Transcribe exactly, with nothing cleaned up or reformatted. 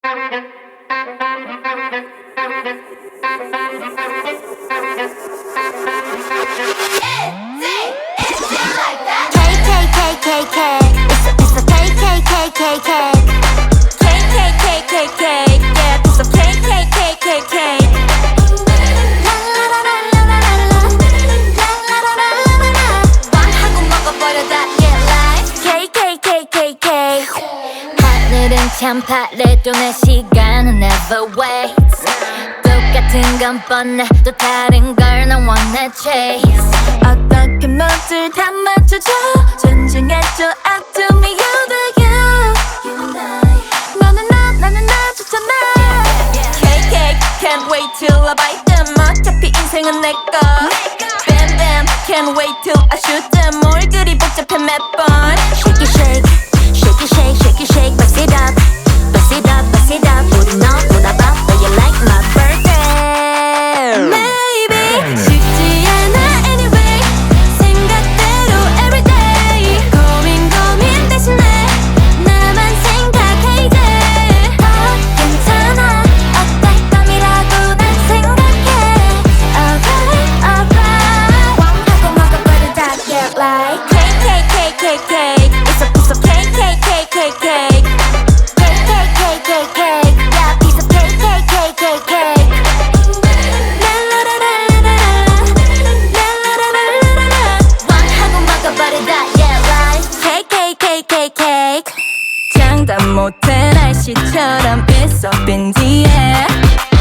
참 파래도 내 시간은 never waits. 똑같은 건 뻔해 또 다른 걸 난 wanna chase. 어떻게 모두 다 맞춰줘 존중해줘 up to me you the you. 너는 나 나는 나 좋잖아. 케이크 can't wait till I bite them. 어차피 인생은 내꺼. Bam bam can't wait till I shoot them. 뭘 그리 복잡해 몇 번. Shake it shake shake it shake shake it shake bust it up bust it up bust it up 우리 너보다 바빠 you like my birthday. Maybe 쉽지 않아 anyway 생각대로 everyday 고민 고민 대신에 나만 생각해 이제 더 괜찮아 어떨 밤이라도 난 생각해 alright alright 하고 먹어버린 다 get like cake cake cake cake cake it's a piece of cake cake cake cake cake cake cake cake cake cake yeah piece of cake cake cake cake cake 하고 먹어버린 다 get like cake cake cake cake cake 장담 못해 날씨처럼 it's up in the air